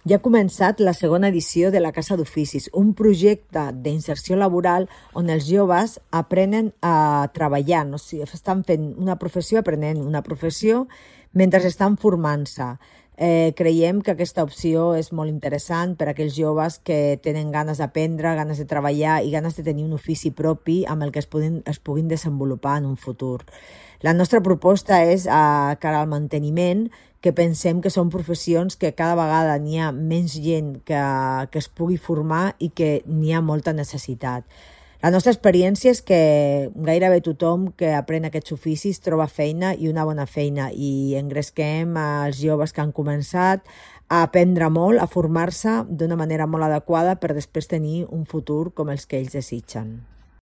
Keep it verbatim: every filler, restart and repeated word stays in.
Ja ha començat la segona edició de la Casa d'Oficis, un projecte d'inserció laboral on els joves aprenen a treballar, o sigui, estan fent una professió, aprenent una professió mentre estan formant-se. Eh, creiem que aquesta opció és molt interessant per a aquells joves que tenen ganes d'aprendre, ganes de treballar i ganes de tenir un ofici propi amb el que es puguin, es puguin desenvolupar en un futur. La nostra proposta és, a cara al manteniment, que pensem que són professions que cada vegada n'hi ha menys gent que, que es pugui formar i que n'hi ha molta necessitat. La nostra experiència és que gairebé tothom que aprèn aquests oficis troba feina i una bona feina i engresquem als joves que han començat a aprendre molt, a formar-se d'una manera molt adequada per després tenir un futur com els que ells desitgen.